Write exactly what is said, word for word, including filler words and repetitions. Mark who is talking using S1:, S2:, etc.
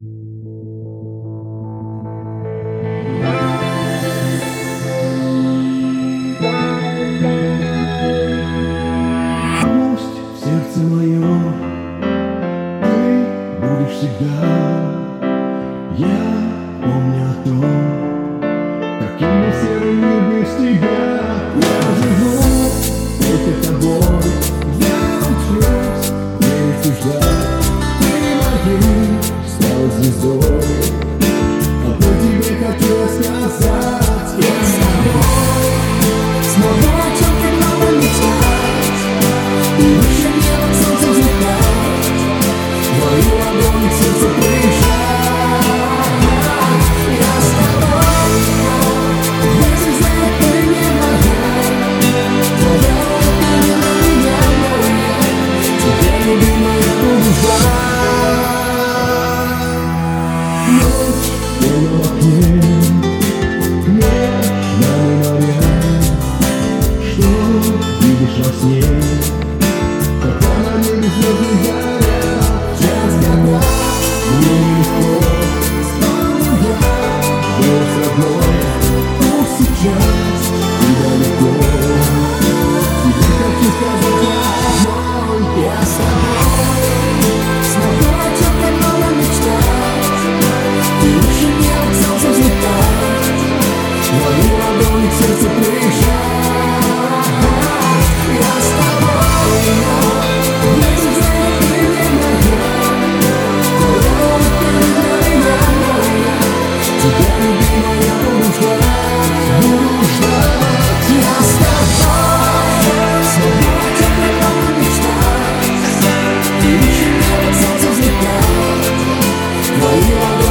S1: Пусть в сердце моем ты будешь всегда. Я помню о том, каким бы серым мир без тебя. Я живу только тобой, я учусь верить и ждать. Ты моей стала звездой, одной тебе хотела сказать: я с тобой, смогу о чем-то новом мечтать и выше неба к солнцу взлетать, твою ладонь к сердцу прижать. Я с тобой, если знаю, ты не моя, твоя рука не моя, моя, тебя, любимая, буду ждать. Ночь в темном окне, между нами моря, что видишь во сне, когда на небе звезды горят. Час, когда мне нелегко, стану я голос родной. Пусть сейчас и далеко, тебе хочу сказать одно: я с тобой, смогу о чем-то новом мечтать и выше неба к солнцу взлетать, твою ладонь к сердцу прижать. Я с тобой, если знаю, ты не моя, твоя рука не моя, моя, тебя, любимая, буду ждать, буду ждать. Я с тобой, смогу о чем-то новом мечтать и выше неба к солнцу взлетать, твою ладонь